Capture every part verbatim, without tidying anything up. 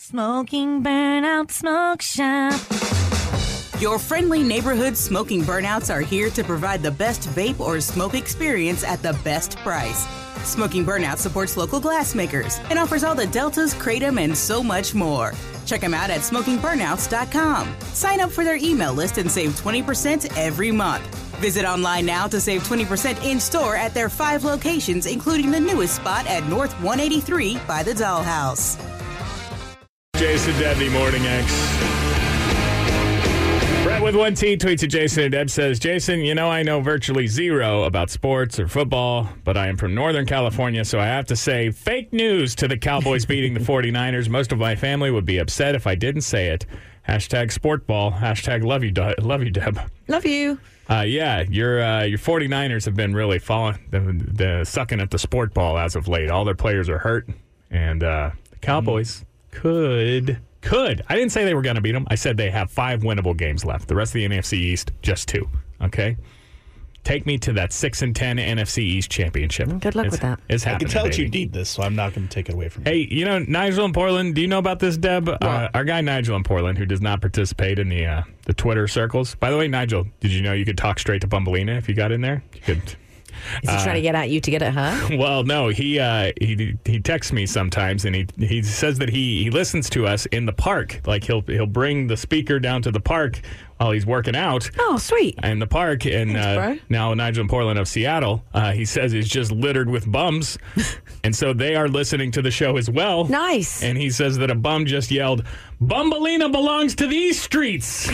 Smoking Burnout Smoke Shop. Your friendly neighborhood smoking burnouts are here to provide the best vape or smoke experience at the best price. Smoking Burnout supports local glassmakers and offers all the Deltas, Kratom, and so much more. Check them out at smoking burnouts dot com. Sign up for their email list and save twenty percent every month. Visit online now to save twenty percent in-store at their five locations, including the newest spot at North one eighty-three by the Dollhouse. Jason Debney, Morning X. Brett with one T tweets at Jason and Deb, says, Jason, you know I know virtually zero about sports or football, but I am from Northern California, so I have to say fake news to the Cowboys beating the forty-niners. Most of my family would be upset if I didn't say it. Hashtag sportball. Hashtag love you, De- love you, Deb. Love you. Uh, yeah, your uh, your forty-niners have been really falling, the, the, sucking at the sport ball as of late. All their players are hurt, and uh, the Cowboys mm. could... Could. I didn't say they were going to beat them. I said they have five winnable games left. The rest of the N F C East, just two. Okay? Take me to that six and ten N F C East championship. Good luck it's, with that. It's I happening, can tell that baby. you need this, so I'm not going to take it away from you. Hey, you know, Nigel in Portland, do you know about this, Deb? Uh, our guy Nigel in Portland, who does not participate in the uh, the Twitter circles. By the way, Nigel, did you know you could talk straight to Bumbleina if you got in there? You could... Is he uh, trying to get at you to get at her? Well, no. He uh, he he texts me sometimes, and he he says that he, he listens to us in the park. Like he'll he'll bring the speaker down to the park while he's working out. Oh, sweet! In the park, and Thanks, uh, now Nigel in Portland of Seattle, uh, he says it's just littered with bums, and so they are listening to the show as well. Nice. And he says that a bum just yelled, "Bumbleina belongs to these streets."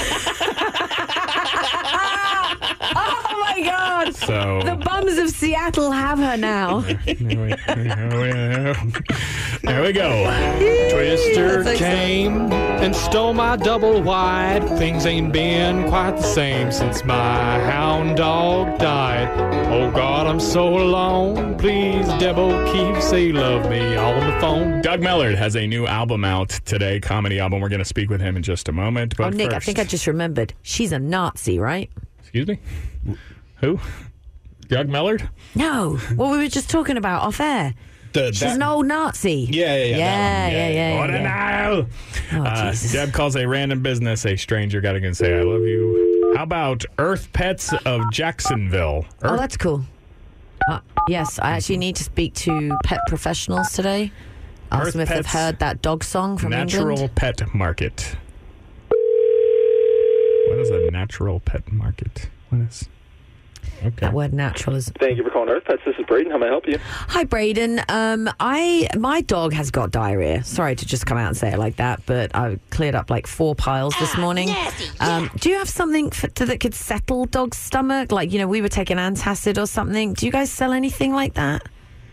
Oh my God! So the bums of Seattle have her now. There we, there we go. Twister came and stole my double wide. Things ain't been quite the same since my hound dog died. Oh God, I'm so alone. Please, Deb O'Keefe, say you love me on the phone. Doug Mellard has a new album out today, comedy album. We're going to speak with him in just a moment. But oh, Nick, first, I think I just remembered. She's a Nazi, right? Excuse me? Who? Doug Mellard? No. What we were just talking about off air. The, She's that, an old Nazi. Yeah, yeah, yeah. Yeah, yeah, yeah. What yeah, a yeah. now! Oh, uh, Jesus. Deb calls a random business a stranger got to say, I love you. How about Earth Pets of Jacksonville? Earth- Oh, that's cool. Uh, yes, I actually need to speak to pet professionals today. Ask Earth them if they've Pets heard that dog song from Natural England. Pet Market. What is a natural pet market? What is... Okay. That word natural is... Thank you for calling Earth Pets. This is Braden. How may I help you? Hi, Braden. Um, I my dog has got diarrhea. Sorry to just come out and say it like that, but I cleared up like four piles this morning. Um, do you have something for, to, that could settle dog's stomach? Like, you know, we were taking antacid or something. Do you guys sell anything like that?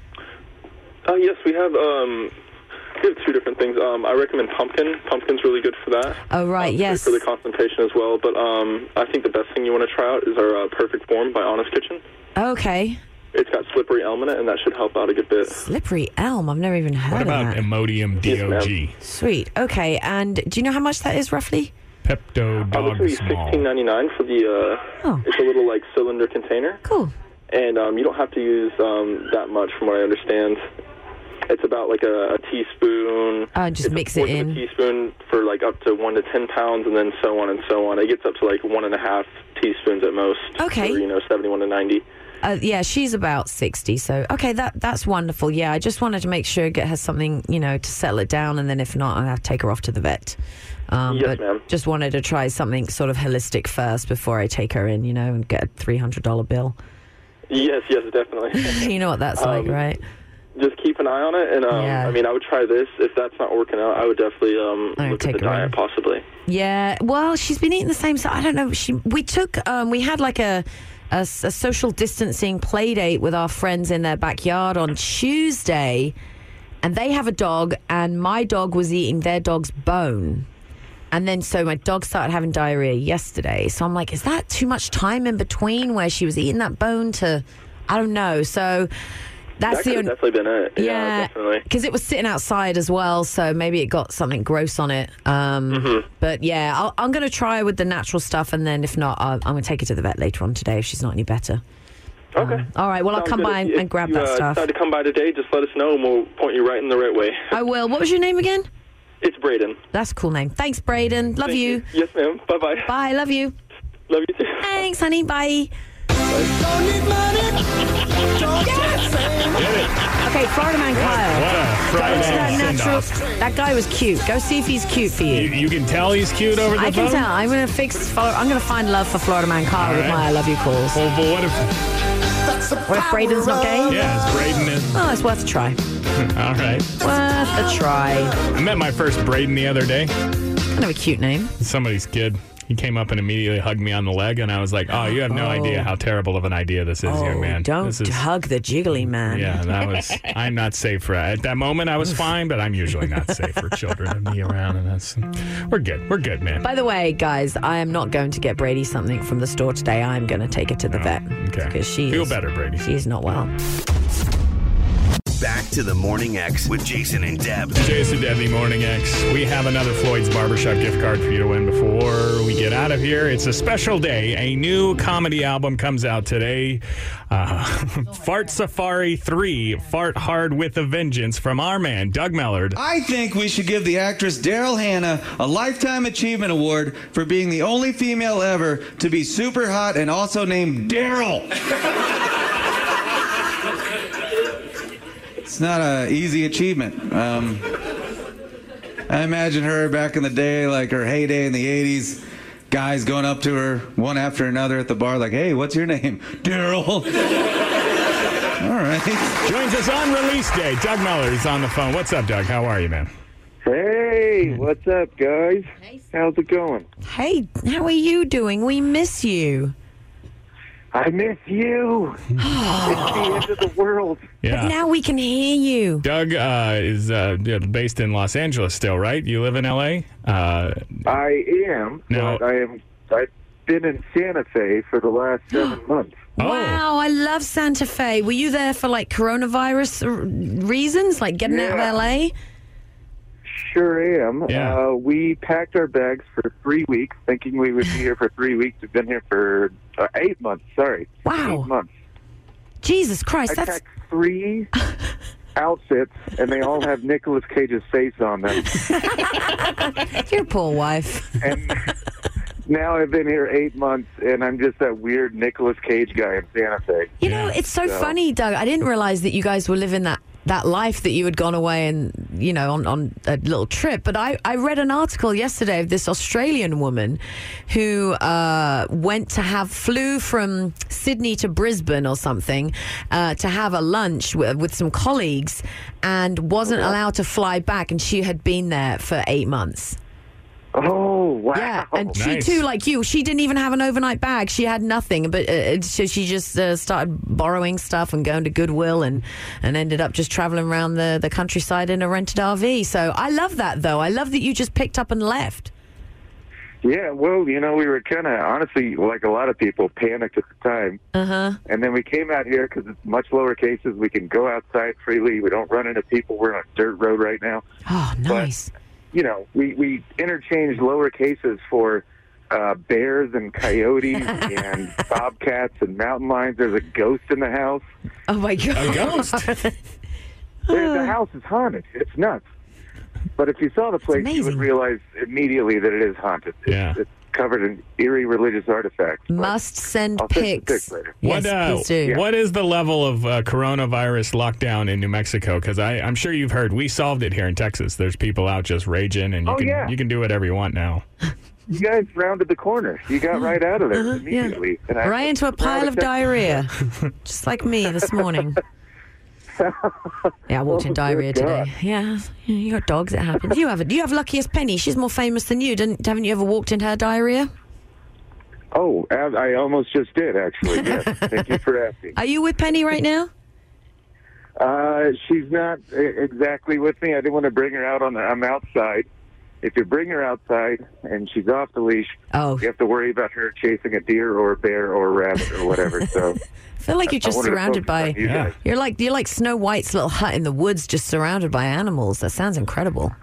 Uh, yes, we have... Um, we have two different things. Um, I recommend pumpkin. Pumpkin's really good for that. Oh, right, um, yes. For the constipation as well. But um, I think the best thing you want to try out is our uh, Perfect Form by Honest Kitchen. Okay. It's got slippery elm in it, and that should help out a good bit. Slippery elm? I've never even heard What about of that. Imodium D O G? Yes, Sweet. Okay, and do you know how much that is roughly? Pepto Uh, Dog this will be Small. sixteen ninety-nine for the... Uh, Oh. It's a little, like, cylinder container. Cool. And um, you don't have to use um, that much, from what I understand. It's about like a, a teaspoon. Uh, just it's mix a it fourth of in. a teaspoon for like up to one to ten pounds, and then so on and so on. It gets up to like one and a half teaspoons at most. Okay. For, you know, seventy-one to ninety. Uh, yeah, she's about sixty, so okay, that that's wonderful. Yeah, I just wanted to make sure get her something, you know, to settle it down, and then if not, I'll have to take her off to the vet. Um, Yes, but ma'am. just wanted to try something sort of holistic first before I take her in, you know, and get a three hundred dollars bill. Yes, yes, definitely. You know what that's like, Um, right? Just keep an eye on it, and um, Yeah. I mean, I would try this. If that's not working out, I would definitely um, I would look at take the her diet, in. possibly. Yeah, well, she's been eating the same. So I don't know. She we took um, we had like a, a s- a social distancing play date with our friends in their backyard on Tuesday, and they have a dog, and my dog was eating their dog's bone. And then so my dog started having diarrhea yesterday. So I'm like, is that too much time in between where she was eating that bone to, I don't know. So that's That the could only. have definitely been it. Yeah, Yeah, definitely. because it was sitting outside as well, so maybe it got something gross on it. Um, Mm-hmm. But yeah, I'll, I'm going to try with the natural stuff, and then if not, I'll, I'm going to take her to the vet later on today if she's not any better. Okay. Um, all right, well, I'll Sounds come good. by and, If and grab you, that uh, stuff. decide to come by today, just let us know, and we'll point you right in the right way. I will. What was your name again? It's Braden. That's a cool name. Thanks, Braden. Love Thank you. Yes, ma'am. Bye-bye. Bye. Love you. Love you too. Thanks, honey. Bye. Don't need money. Don't Yes! Get it. Okay, Florida Man Kyle. What a Go to that Friday natural. send-off. That guy was cute. Go see if he's cute for you. You, you can tell he's cute over the I phone? can tell. I'm gonna fix. I'm gonna find love for Florida Man Kyle All with right. my I love you calls. Well, but what if... What if Braden's not gay? Yeah, it's Braden is... Oh, it's worth a try. All right. Worth a try. I met my first Braden the other day. Kind of a cute name. Somebody's kid. He came up and immediately hugged me on the leg, and I was like, oh, you have no Oh. idea how terrible of an idea this is, young man. Don't This is, hug the jiggly man. yeah, that was, I'm not safe for, at that moment I was fine, but I'm usually not safe for children to be around, and that's, we're good, we're good, man. By the way, guys, I am not going to get Brady something from the store today. I'm going to take it to the vet. okay. Because she Feel is, better, Brady. She is not well. Back to the Morning X with Jason and Deb. Jason Debbie, Morning X. We have another Floyd's Barbershop gift card for you to win before we get out of here. It's a special day. A new comedy album comes out today. Uh, Fart Safari three, Fart Hard with a Vengeance, from our man, Doug Mellard. I think we should give the actress Daryl Hannah a Lifetime Achievement Award for being the only female ever to be super hot and also named Daryl. It's not an easy achievement. Um, I imagine her back in the day, like her heyday in the eighties, guys going up to her one after another at the bar like, hey, what's your name? Daryl. All right. Joins us on release day. Doug Mellard is on the phone. What's up, Doug? How are you, man? Hey, what's up, guys? How's it going? Hey, how are you doing? We miss you. I miss you. It's the end of the world. Yeah. But now we can hear you. Doug uh, is uh, yeah, based in Los Angeles still, right? You live in L A? Uh, I am, No. but I am. I've been in Santa Fe for the last seven months. Oh. Wow, I love Santa Fe. Were you there for like coronavirus r- reasons, like getting out of Yeah. L A? Sure am. Yeah. Uh, we packed our bags for three weeks, thinking we would be here for three weeks. We've been here for uh, eight months. Sorry. Wow. Eight months. Jesus Christ, I that's packed three outfits, and they all have Nicolas Cage's face on them. your poor wife. And now I've been here eight months, and I'm just that weird Nicolas Cage guy in Santa Fe. You know, it's so So- funny, Doug. I didn't realize that you guys were living that, that life that you had gone away and, you know, on, on a little trip. But I, I read an article yesterday of this Australian woman who uh, went to have, flew from Sydney to Brisbane or something uh, to have a lunch with, with some colleagues and wasn't allowed to fly back. And she had been there for eight months. Oh, wow. Yeah, and she Nice. too, like you, she didn't even have an overnight bag. She had nothing, but uh, so she just uh, started borrowing stuff and going to Goodwill, and, and ended up just traveling around the, the countryside in a rented R V. So I love that, though. I love that you just picked up and left. Yeah, well, you know, we were kind of, honestly, like a lot of people, panicked at the time. Uh huh. And then we came out here because it's much lower cases. We can go outside freely. We don't run into people. We're on a dirt road right now. Oh, nice. You know, we, we interchange lower cases for uh, bears and coyotes and bobcats and mountain lions. There's a ghost in the house. Oh my God. A ghost? There- the house is haunted. It's nuts. But if you saw the place, you amazing. would realize immediately that it is haunted. It's, Yeah. it's covered in eerie religious artifacts. But Must send I'll send you pics. pics later. Yes, What, uh, please do. what is the level of uh, coronavirus lockdown in New Mexico? Because I'm sure you've heard we solved it here in Texas. There's people out just raging, and you Oh, can yeah. you can do whatever you want now. You guys rounded the corner. You got right out of there Uh-huh, yeah. immediately. And I- Right into a pile of diarrhea, just like me this morning. Yeah, I walked in Oh, diarrhea good today. God. Yeah, you got dogs. It happens. You have it. You have Luckiest Penny. She's more famous than you. Didn't? Haven't you ever walked in her diarrhea? Oh, I I almost just did, actually. Yes. Thank you for asking. Are you with Penny right now? Uh, she's not uh, exactly with me. I didn't want to bring her out on the. I'm outside. If you bring her outside and she's off the leash, Oh. you have to worry about her chasing a deer or a bear or a rabbit or whatever. So I feel like you're I just wanted to surrounded focus by. on you Yeah. guys. You're like you're like Snow White's little hut in the woods, just surrounded by animals. That sounds incredible.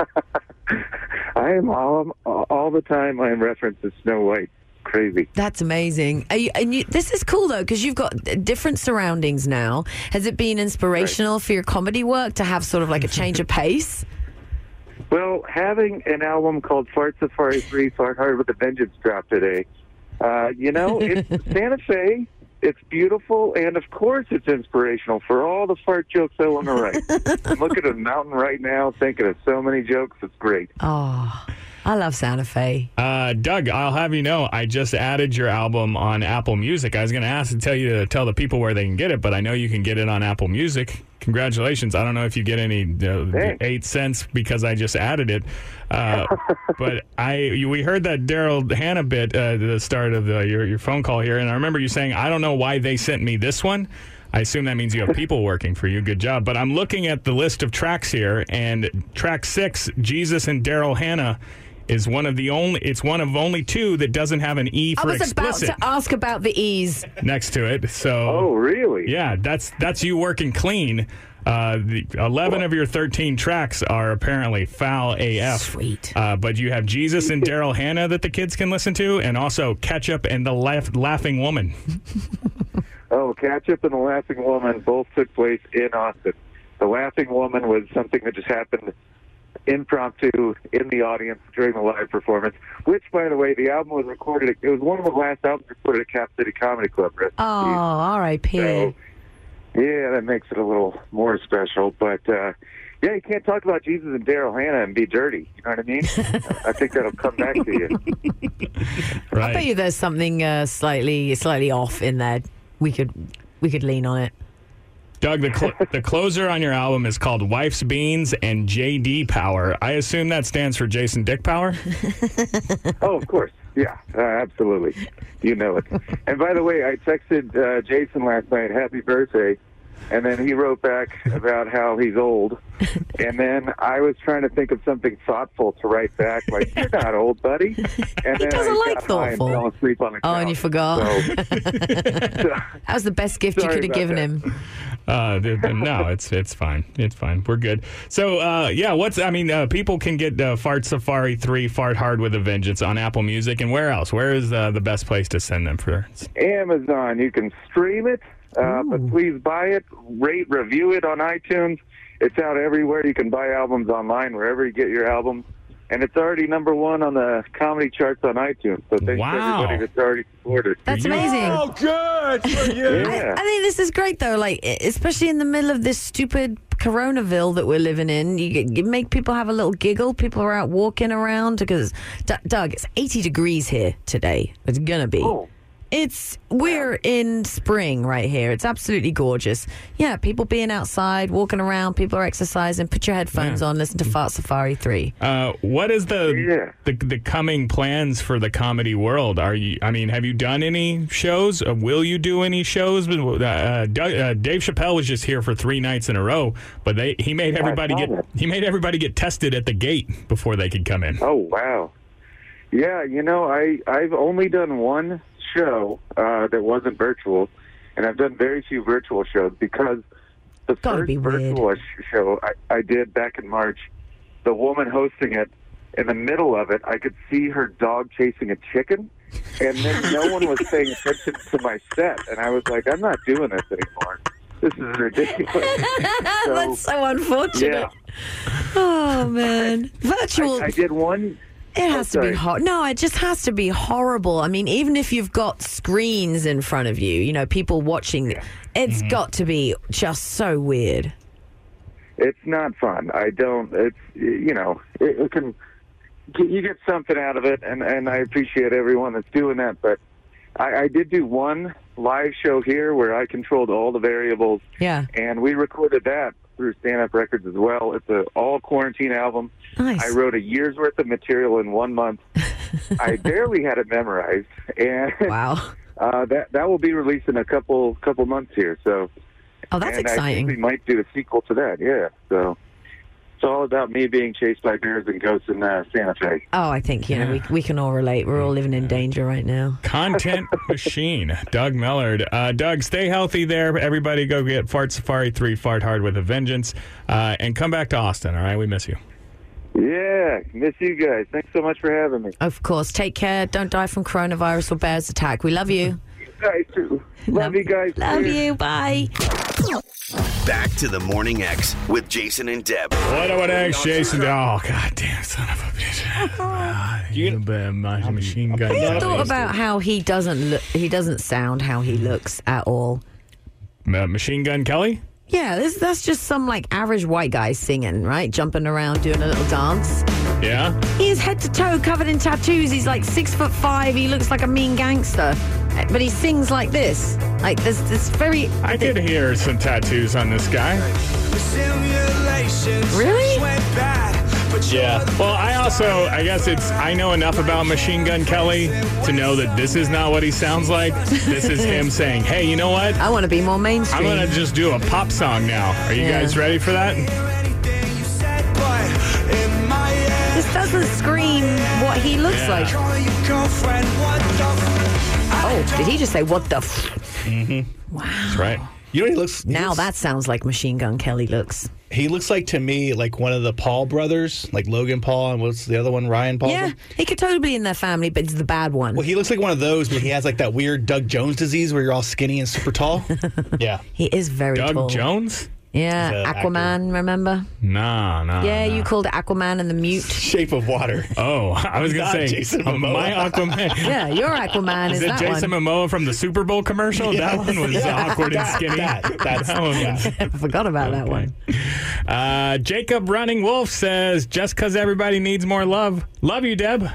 I am all all the time. I am referenced as Snow White. Crazy. That's amazing. Are you, and you, this is cool though, because you've got different surroundings now. Has it been inspirational for your comedy work to have sort of like a change of pace? Well, having an album called Fart Safari three, Fart Hard with a Vengeance drop today, uh, you know, it's Santa Fe. It's beautiful, and of course it's inspirational for all the fart jokes I want to write. I'm looking at a mountain right now thinking of so many jokes. It's great. Oh, I love Santa Fe. Uh, Doug, I'll have you know, I just added your album on Apple Music. I was going to ask to tell you to tell the people where they can get it, but I know you can get it on Apple Music. Congratulations. I don't know if you get any uh, eight cents because I just added it. Uh, but I we heard that Daryl Hannah bit uh, at the start of the, your, your phone call here, and I remember you saying, I don't know why they sent me this one. I assume that means you have people working for you. Good job. But I'm looking at the list of tracks here, and track six, Jesus and Daryl Hannah, is one of the only, it's one of only two that doesn't have an E for I was explicit about to ask about the E's next to it. So, oh, really? Yeah, that's that's you working clean. Uh, the eleven of your thirteen tracks are apparently foul A F. Sweet. Uh, but you have Jesus and Daryl Hannah that the kids can listen to, and also Ketchup and the Laugh- Laughing Woman. Oh, Ketchup and the Laughing Woman both took place in Austin. The Laughing Woman was something that just happened impromptu in the audience during the live performance, which, by the way, the album was recorded. It was one of the last albums recorded at Cap City Comedy Club. Rest Oh, R I P So, yeah, that makes it a little more special. But, uh, yeah, you can't talk about Jesus and Daryl Hannah and be dirty. You know what I mean? I think that'll come back to you. Right. I bet you there's something uh, slightly slightly off in there. We could we could lean on it. Doug, the cl- the closer on your album is called Wife's Beans and J D Power. I assume that stands for Jason Dick Power? Oh, of course. Yeah, uh, absolutely. You know it. And by the way, I texted uh, Jason last night, happy birthday, and then he wrote back about how he's old. And then I was trying to think of something thoughtful to write back, like, you're not old, buddy. And then doesn't I like got high and thoughtful. fell asleep on the Oh, couch. and you forgot. So, That was the best gift you Sorry could have about given that. him. Uh, th- th- no, it's it's fine. It's fine. We're good. So, uh, yeah, what's, I mean, uh, people can get uh, Fart Safari three, Fart Hard with a Vengeance on Apple Music. And where else? Where is uh, the best place to send them for? Amazon, you can stream it, uh, but please buy it, rate, review it on iTunes. It's out everywhere. You can buy albums online wherever you get your albums. And it's already number one on the comedy charts on iTunes. So thanks Wow. to everybody that's already supported. That's amazing. Oh, good for you. Yeah. I think this is great, though. Like, especially in the middle of this stupid Coronaville that we're living in, you, get- you make people have a little giggle. People are out walking around because, D- Doug, it's eighty degrees here today. It's gonna be. Oh. It's we're in spring right here. It's absolutely gorgeous. Yeah, people being outside, walking around, people are exercising. Put your headphones Yeah. on, listen to Fart Safari three. Uh, what is the, Yeah. the the coming plans for the comedy world? Are you? I mean, have you done any shows? Uh, will you do any shows? Uh, Doug, uh, Dave Chappelle was just here for three nights in a row, but they he made everybody saw get that. he made everybody get tested at the gate before they could come in. Oh, wow. Yeah, you know, I, I've only done one show uh, that wasn't virtual, and I've done very few virtual shows because the Gotta first be weird. virtual sh- show I, I did back in March, the woman hosting it, in the middle of it, I could see her dog chasing a chicken, and then no one was paying attention to my set, and I was like, I'm not doing this anymore. This is ridiculous. So, That's so unfortunate. yeah. Oh man, virtual. I, I did one. It has Oh, to be sorry. hot. No, it just has to be horrible. I mean, even if you've got screens in front of you, you know, people watching, it's got to be just so weird. It's not fun. I don't. It's you know, it, it can. You get something out of it, and and I appreciate everyone that's doing that. But I, I did do one live show here where I controlled all the variables, Yeah. and we recorded that through Stand Up Records as well. It's a all quarantine album. Nice. I wrote a year's worth of material in one month. I barely had it memorized, and Wow. uh, that that will be released in a couple couple months here. So. Oh, that's and I exciting. think we might do a sequel to that, yeah. So it's all about me being chased by bears and ghosts in uh, Santa Fe. Oh, I think, you know, we, we can all relate. We're all living in danger right now. Content machine, Doug Mellard. Uh, Doug, stay healthy there. Everybody go get Fart Safari three, Fart Hard with a Vengeance, uh, and come back to Austin, all right? We miss you. Yeah, miss you guys. Thanks so much for having me. Of course. Take care. Don't die from coronavirus or bears attack. We love you. You guys too. Love, you guys. Love too. you. Bye. Back to the Morning X with Jason and Deb. What what X, Jason? Oh, god damn, son of a bitch! You bet my machine gun. Have you Kelly. thought about how he doesn't look? He doesn't sound how he looks at all. Uh, Machine Gun Kelly? Yeah, this, that's just some like average white guy singing, right? Jumping around, doing a little dance. Yeah. He is head to toe covered in tattoos. He's like six foot five. He looks like a mean gangster, but he sings like this. Like this, this very. I could hear some tattoos on this guy. Really? Yeah. Well, I also, I guess it's, I know enough about Machine Gun Kelly to know that this is not what he sounds like. This is him saying, hey, you know what? I want to be more mainstream. I'm going to just do a pop song now. Are you Yeah. guys ready for that? This doesn't scream what he looks Yeah. like. Oh, did he just say what the? F-? Mm-hmm. Wow. That's right. You know, he looks. he Now looks- that sounds like Machine Gun Kelly looks. He looks like to me like one of the Paul brothers, like Logan Paul, and what's the other one, Ryan Paul? Yeah, he could totally be in their family, but it's the bad one. Well, he looks like one of those, but he has like that weird Doug Jones disease where you're all skinny and super tall. Yeah. He is very Doug tall. Jones? Yeah, He's a Aquaman, remember? No, no. yeah, no. you called it Aquaman and the Mute. Shape of Water. Oh, I was going Not to say, Jason uh, Momoa. my Aquaman. Yeah, your Aquaman is, Is it that Jason one. Momoa from the Super Bowl commercial? Yeah. That one was Yeah. awkward and That- skinny. that- that's- That one was- I forgot about that one. Uh, Jacob Running Wolf says, just because everybody needs more love. Love you, Deb.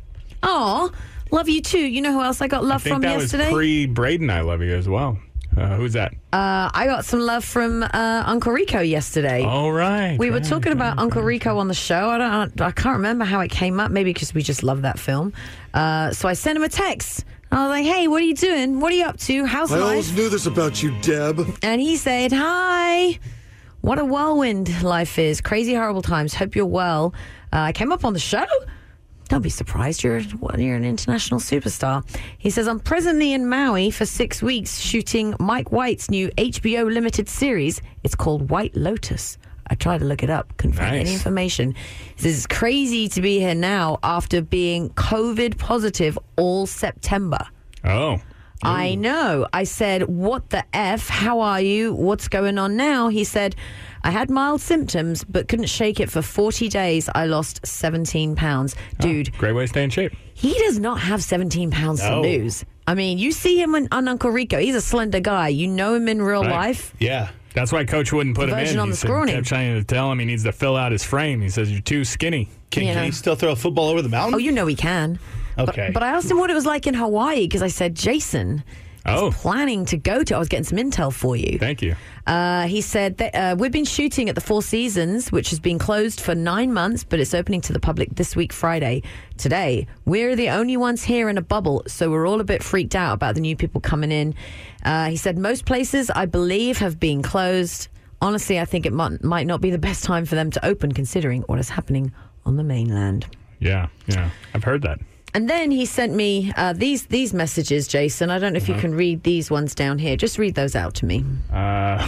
Aw, love you too. You know who else I got I love think from that yesterday? was pre-Braden I love you as well. Uh, who's that? uh, I got some love from uh, Uncle Rico yesterday. All right. We were right, talking about right, Uncle right. Rico on the show. I don't. I can't remember how it came up. Maybe because we just love that film. Uh, so I sent him a text. I was like, "Hey, what are you doing? What are you up to? How's I life?" always knew this about you, Deb. And he said, "Hi. What a whirlwind life is. Crazy, horrible times. Hope you're well. Uh, I came up on the show. Don't be surprised. You're you're an international superstar." He says, "I'm presently in Maui for six weeks shooting Mike White's new H B O limited series. It's called White Lotus." I tried to look it up. Couldn't find any Nice. information. He says, "It's crazy to be here now after being COVID positive all September." Oh. I know. I said, "What the F? How are you? What's going on now?" He said, "I had mild symptoms, but couldn't shake it for forty days. I lost seventeen pounds. Dude, Great way to stay in shape. he does not have seventeen pounds No. to lose. I mean, you see him on, on Uncle Rico. He's a slender guy. You know him in real Right. life. Yeah. That's why Coach wouldn't put The him in. version on He the said- scrawny. kept trying to tell him he needs to fill out his frame. He says, you're too skinny. Can, You can know. he still throw a football over the mountain? Oh, you know he can. Okay. But, but I asked him what it was like in Hawaii because I said, Jason Oh. is planning to go to. I was getting some intel for you. Thank you. Uh, he said that uh, we've been shooting at the Four Seasons, which has been closed for nine months, but it's opening to the public this week, Friday. Today, we're the only ones here in a bubble, so we're all a bit freaked out about the new people coming in. Uh, he said most places, I believe, have been closed. Honestly, I think it might, might not be the best time for them to open, considering what is happening on the mainland. Yeah, yeah. I've heard that. And then he sent me uh, these these messages, Jason. I don't know if you can read these ones down here. Just read those out to me. Uh,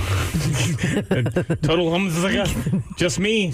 total hum- just me.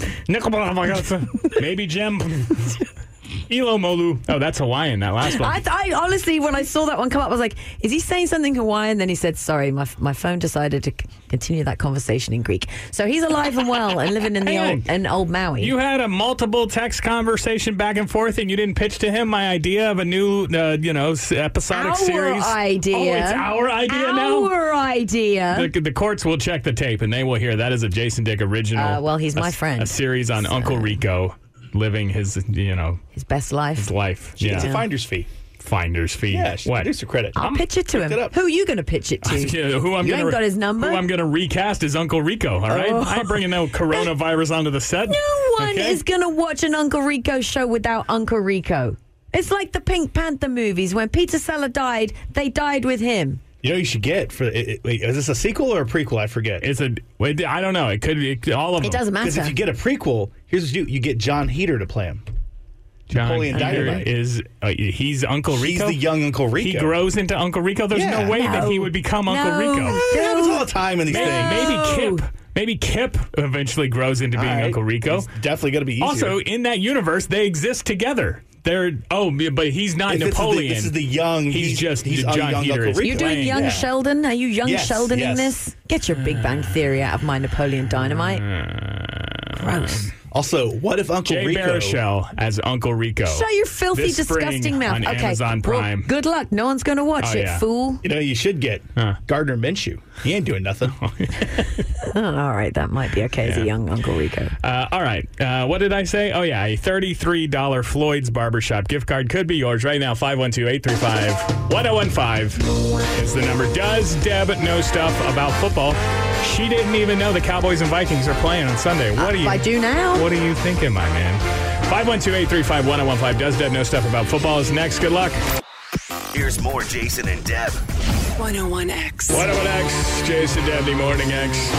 Maybe Jim. Elo Molu. Oh, that's Hawaiian, that last one. I, I honestly, when I saw that one come up, I was like, is he saying something Hawaiian? Then he said, sorry, my my phone decided to c- continue that conversation in Greek. So he's alive and well and living in the Hang old, in old Maui. You had a multiple text conversation back and forth, and you didn't pitch to him my idea of a new, uh, you know, s- episodic our series. idea. Oh, it's our idea now. Our idea. The, the courts will check the tape, and they will hear that is a Jason Dick original. Uh, well, he's a, my friend. A series on So- Uncle Rico living his, you know, His best life. his life. She gets Yeah. a finder's fee. Finder's fee. Yeah, she What? producer credit. I'll pitch it to him. it up. Who are you going to pitch it to? Yeah, who I'm you gonna, ain't got his number. Who I'm going to recast is Uncle Rico, all right? Oh. I ain't bringing no coronavirus onto the set. No one okay? is going to watch an Uncle Rico show without Uncle Rico. It's like the Pink Panther movies. When Peter Sellers died, they died with him. You know, you should get for. It, it, wait, is this a sequel or a prequel? I forget. It's a. Wait, I don't know. It could be it, all of them. It doesn't Because matter. if you get a prequel, here's what you do: you get John Heder to play him. John Napoleon Peter Dynamite. is uh, he's Uncle He's Rico. the young Uncle Rico. He grows into Uncle Rico. There's Yeah. no way No. that he would become Uncle No. Rico. It happens all the time in these Maybe, things. maybe Kip. Maybe Kip eventually grows into being All right. Uncle Rico. It's definitely going to be easier. Also, in that universe, they exist together. They're oh, but he's not If this is the- Napoleon. this is the young- He's, he's- just he's John young Heater. Uncle is Rico. You doing playing. young Yeah. Sheldon? Are you young Yes, Sheldon in yes. this? Get your Big Bang Theory out of my Napoleon Dynamite. Gross. Also, what if Uncle Jay Rico? Baruchel as Uncle Rico. Shut your filthy, This spring disgusting mouth. on Okay. Amazon well, Prime. good luck. No one's going to watch Oh, it, yeah. fool. You know, you should get Huh. Gardner Minshew. He ain't doing nothing. Oh, all right, that might be okay as Yeah. a young Uncle Rico. Uh, all right. Uh, what did I say? Oh, yeah. A thirty-three dollars Floyd's Barbershop gift card could be yours right now. five one two, eight three five, one oh one five is the number. Does Deb know stuff about football? She didn't even know the Cowboys and Vikings are playing on Sunday. What Uh, are you? I do now. What are you thinking, my man? five one two, eight three five, one oh one five. Does Deb know stuff about football? Is next. Good luck. Here's more Jason and Deb. one oh one X. one oh one X, Jason Debney Morning X.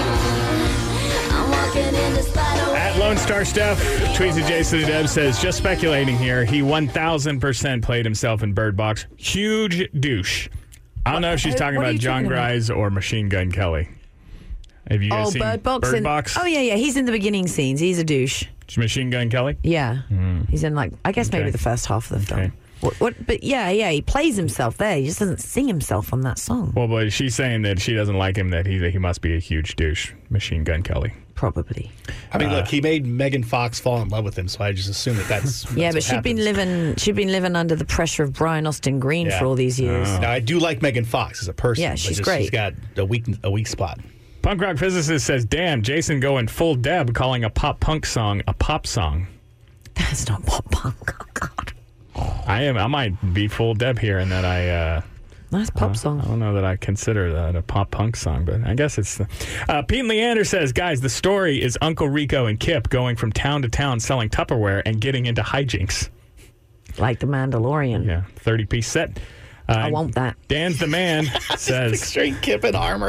At Lone Star Steph, tweets at Jason and Deb, says, just speculating here, he one thousand percent played himself in Bird Box. Huge douche. I don't know if she's What- talking what are about you John talking about? Grimes or Machine Gun Kelly. Have you guys Oh, seen Bird Box. Bird and- Box? Oh, yeah, yeah. He's in the beginning scenes. He's a douche. Machine Gun Kelly? Yeah. He's in, like, I guess maybe Okay. the first half of the film. Okay. What, what? But yeah, yeah, he plays himself there. He just doesn't sing himself on that song. Well, but she's saying that she doesn't like him, that he, that he must be a huge douche. Machine Gun Kelly. Probably. I mean, Uh, look, he made Megan Fox fall in love with him, so I just assume that that's. Yeah, that's but what she'd been happens. living she'd been living under the pressure of Brian Austin Green Yeah. for all these years. Oh. Now, I do like Megan Fox as a person. Yeah, but she's just great. She's got a weak, a weak spot. Punk rock physicist says, damn, Jason going full Deb, calling a pop punk song a pop song. That's not pop punk. Oh, God. I am. I might be full Deb here in that I. Uh, Nice pop uh, song. I don't know that I consider that a pop punk song, but I guess it's. The, uh, Pete Leander says, guys, the story is Uncle Rico and Kip going from town to town selling Tupperware and getting into hijinks. Like the Mandalorian. Yeah, thirty piece set. Uh, I want that. Dan's the man says. Straight Kip in armor.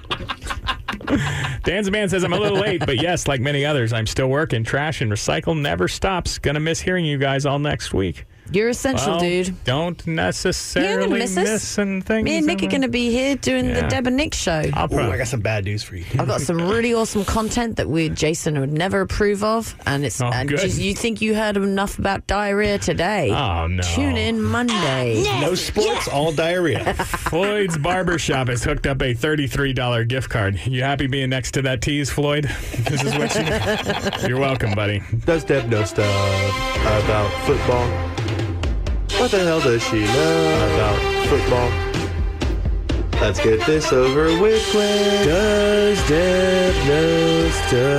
Dan's the man says, I'm a little late, but yes, like many others, I'm still working. Trash and recycle never stops. Gonna miss hearing you guys all next week. You're essential, Well, dude. Don't You're necessarily gonna miss us. missing things. Me and Nick are going to be here doing Yeah. the Deb and Nick show. I'll Ooh, probably, I got some bad news for you. I've got some really awesome content that we Jason would never approve of, and it's Oh, and good. just, you think you heard enough about diarrhea today? Oh, no. Tune in Monday. No sports, all diarrhea. Floyd's Barbershop has hooked up a thirty-three dollars gift card. You happy being next to that tease, Floyd? This is what you. You're welcome, buddy. Does Deb know stuff about football? What the hell does she know about football? Let's get this over with quick. Does Deb know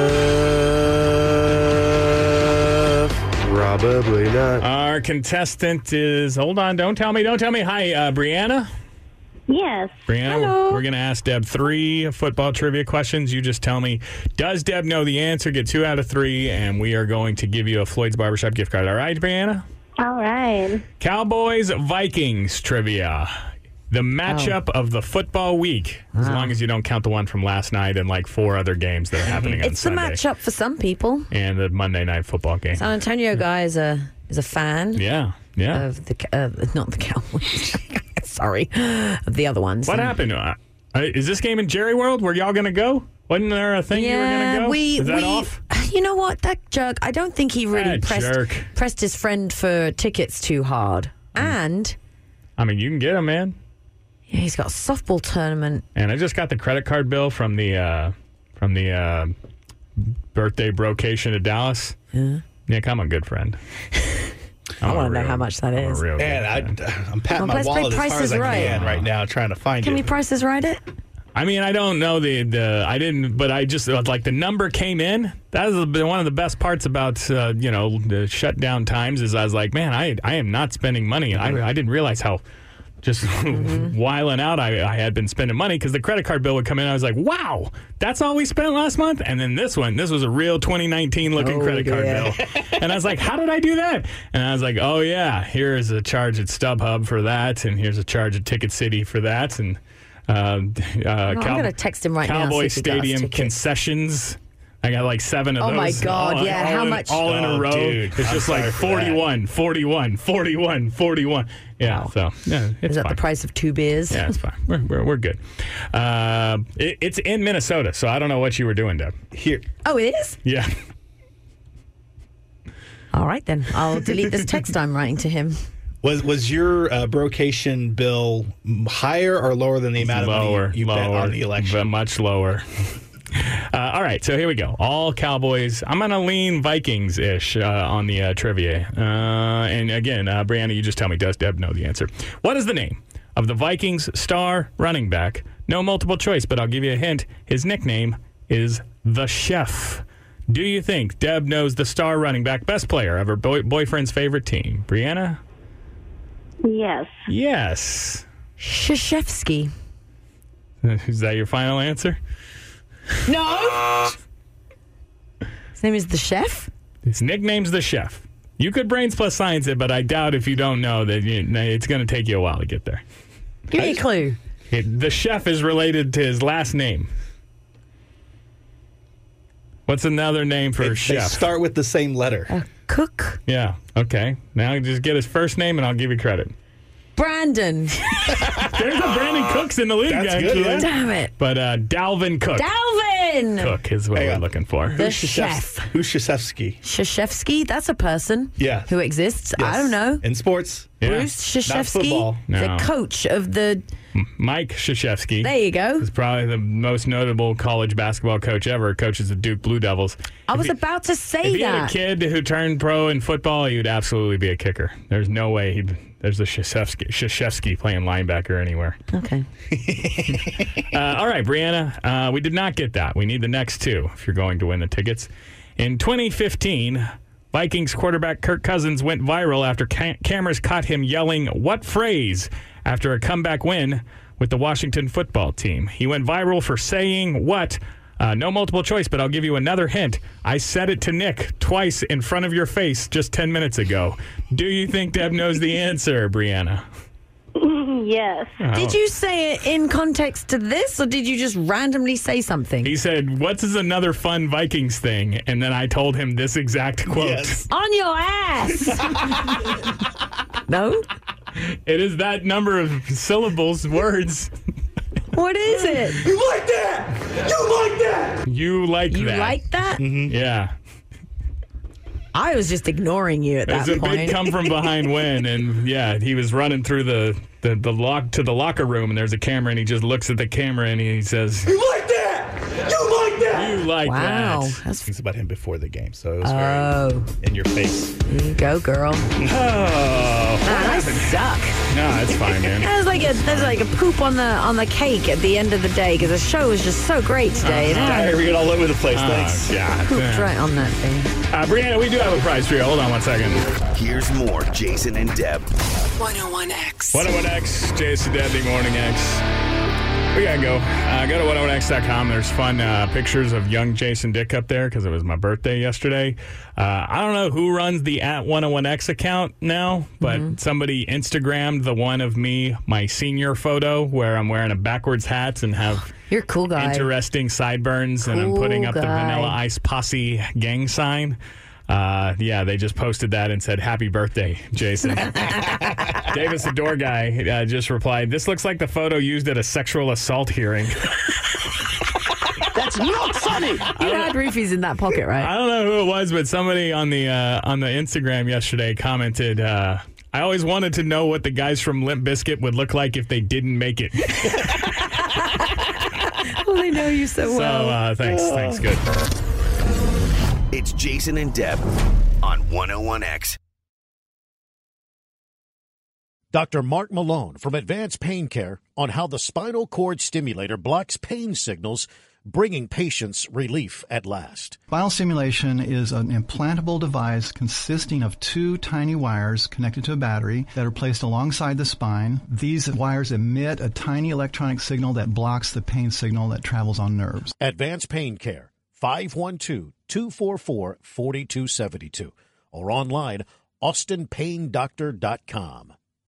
stuff? Probably not. Our contestant is. Hold on. Don't tell me. Don't tell me. Hi, uh, Brianna. Yes. Brianna, Hello. we're going to ask Deb three football trivia questions. You just tell me, does Deb know the answer? Get two out of three, and we are going to give you a Floyd's Barbershop gift card. All right, Brianna? All right. Cowboys Vikings trivia. The matchup of the football week, as long as you don't count the one from last night and like four other games that are happening on It's the Sunday. matchup for some people. And the Monday night football game. San Antonio guy is a is a fan. Yeah, yeah. Of the uh, not the Cowboys. Sorry, of the other ones. What And- happened? Uh, is this game in Jerry World? Were y'all going to go? Wasn't there a thing you were going to go? we is that we. off? You know what? That jerk. I don't think he really That pressed jerk. pressed his friend for tickets too hard. And I mean, you can get them, man. yeah, he's got a softball tournament. And I just got the credit card bill from the uh, from the uh, birthday brocation to Dallas. Yeah. Nick, I'm a good friend. I want to know how much that I'm a is. real Man, I, I'm patting Well, my let's play wallet as Price far is as I Right. can right now, trying to find Can it. we prices right it? I mean, I don't know the, the I didn't, but I just like the number came in. That is been one of the best parts about uh, you know the shutdown times is I was like, man, I I am not spending money. I I didn't realize how just whiling out I, I had been spending money because the credit card bill would come in. I was like, wow, that's all we spent last month. And then this one, this was a real twenty nineteen looking Oh, credit card yeah. bill. And I was like, how did I do that? And I was like, oh yeah, here is a charge at StubHub for that, and here's a charge at Ticket City for that, and. Uh, uh, Oh, I'm Cow- going to text him right now. Cowboy see if he got us Stadium tickets. concessions. I got like seven of Oh, those. my God, all, yeah, all how in, much- All in Oh, a row. dude, it's I'm just like sorry for that. forty-one, forty-one, forty-one, forty-one. Yeah, so yeah, it's Is that fine. the price of two beers? Yeah, it's fine. We're, we're, we're good. Uh, it, it's in Minnesota, so I don't know what you were doing, Deb. Here. Oh, it is? Yeah. All right, then. I'll delete this text I'm writing to him. Was was your uh, brocation bill higher or lower than the amount lower, of money you lower, bet on the election? But much lower. Uh, all right, so here we go. All Cowboys. I'm going to lean Vikings-ish uh, on the uh, trivia. Uh, and again, uh, Brianna, you just tell me, does Deb know the answer? What is the name of the Vikings star running back? No multiple choice, but I'll give you a hint. His nickname is The Chef. Do you think Deb knows the star running back, best player of her boy- boyfriend's favorite team? Brianna? Yes. Yes. Krzyzewski. Is that your final answer? No. His name is The Chef? His nickname's The Chef. You could brains plus science it, but I doubt if you don't know that you, it's going to take you a while to get there. Give me a clue. It, the Chef is related to his last name. What's another name for They, a they chef? start with the same letter. A cook. Yeah, okay. Now just get his first name and I'll give you credit. Brandon. There's a Brandon Cooks in the league, That's actually. good, yeah. Damn it. But uh, Dalvin Cook. Dalvin. Cook is what Hang we're on. looking for. The Who's chef. Who's Krzyzewski? Krzyzewski, that's a person Yeah. who exists. Yes. I don't know. In sports. Yeah. Bruce Not Krzyzewski, football. No. the coach of the... Mike Krzyzewski. There you go. Is probably the most notable college basketball coach ever. Coaches the Duke Blue Devils. I If was he- about to say If he had a that. kid who turned pro in football, he would absolutely be a kicker. There's no way he'd. There's a Krzyzewski, Krzyzewski playing linebacker anywhere. Okay. Uh, all right, Brianna, uh, we did not get that. We need the next two if you're going to win the tickets. In twenty fifteen, Vikings quarterback Kirk Cousins went viral after ca- cameras caught him yelling what phrase after a comeback win with the Washington football team. He went viral for saying what? Uh, no multiple choice, but I'll give you another hint. I said it to Nick twice in front of your face just ten minutes ago. Do you think Deb knows the answer, Brianna? Yes. Oh. Did you say it in context to this, or did you just randomly say something? He said, "What's is another fun Vikings thing?" And then I told him this exact quote. Yes. On your ass. No? It is that number of syllables, words. What is it? You like that? You like that? You like You that. like that? Yeah. I was just ignoring you at It was that a point. big come from behind win. And yeah, he was running through the, the, the lock to the locker room, and there's a camera, and he just looks at the camera and he says, You like that? You like that? You like Wow. that. That's Things about him before the game, so it was Oh. very in your face. There you go, girl. Oh. Man, I suck. No, it's fine, man. There's like a there's like a poop on the on the cake at the end of the day because the show was just so great today. and I I hear it all over the place. Oh, Thanks. God. pooped Yeah. right on that thing. Uh, Brianna, we do have a prize for you. Hold on one second. Here's more Jason and Deb. one oh one X. one oh one X, Jason Debbie, Morning X. We gotta go. Uh, go to one oh one x dot com. There's fun uh, pictures of young Jason Dick up there because it was my birthday yesterday. Uh, I don't know who runs the at one oh one X account now, but Mm-hmm. somebody Instagrammed the one of me, my senior photo, where I'm wearing a backwards hat and have You're a cool guy. interesting sideburns, and I'm Cool putting up the guy. Vanilla Ice Posse gang sign. Uh, yeah, they just posted that and said, "Happy birthday, Jason." Davis, the door guy, uh, just replied, "This looks like the photo used at a sexual assault hearing." That's not funny. You had roofies in that pocket, right? I don't know who it was, but somebody on the uh, on the Instagram yesterday commented, uh, "I always wanted to know what the guys from Limp Bizkit would look like if they didn't make it." Well, they know you so So well. uh, thanks, thanks, good. It's Jason and Deb on one oh one X. Doctor Mark Malone from Advanced Pain Care on how the spinal cord stimulator blocks pain signals, bringing patients relief at last. Spinal stimulation is an implantable device consisting of two tiny wires connected to a battery that are placed alongside the spine. These wires emit a tiny electronic signal that blocks the pain signal that travels on nerves. Advanced Pain Care, five one two, two four four, four two seven two, or online, austin pain doctor dot com.